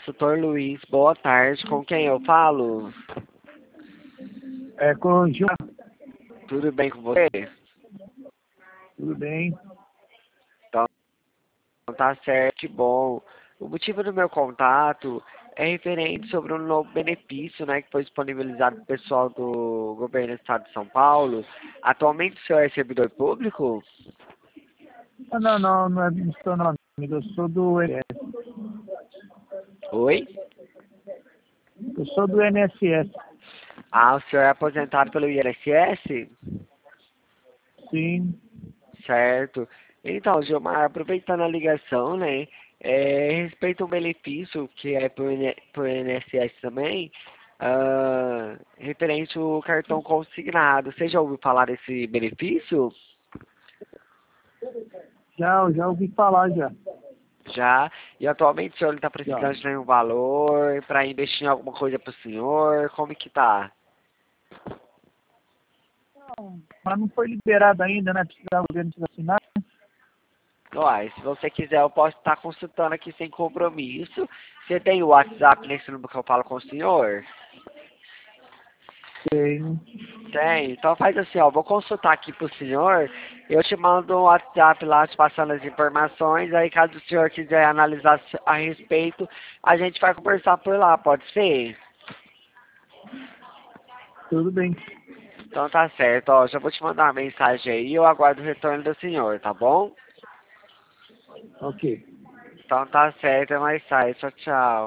consultor Luiz. Boa tarde. Com quem eu falo? É com o João. Tudo bem com você? Tudo bem? Então tá certo, que bom. O motivo do meu contato é referente sobre um novo benefício, né, que foi disponibilizado para o pessoal do governo do estado de São Paulo. Atualmente o senhor é servidor público? Não é do seu nome, eu sou do INSS. Oi? Eu sou do INSS. Ah, o senhor é aposentado pelo INSS? Sim. Certo. Então, Gilmar, aproveitando a ligação, né, respeito ao benefício que é pro INSS também, referente ao cartão consignado. Você já ouviu falar desse benefício? Já ouvi falar já. Já. E atualmente o senhor está Já. precisando de nenhum valor para investir em alguma coisa para o senhor? Como que tá? Não, mas não foi liberado ainda, né? Precisava o governo assinar. Uai, se você quiser, eu posso estar consultando aqui sem compromisso. Você tem o WhatsApp nesse número que eu falo com o senhor? Tenho. Tem. Então faz assim, ó, vou consultar aqui pro senhor, eu te mando um WhatsApp lá te passando as informações, aí caso o senhor quiser analisar a respeito, a gente vai conversar por lá, pode ser? Tudo bem. Então tá certo, ó, já vou te mandar uma mensagem aí, eu aguardo o retorno do senhor, tá bom? Ok. Então tá certo, é mais tarde, tchau, tchau.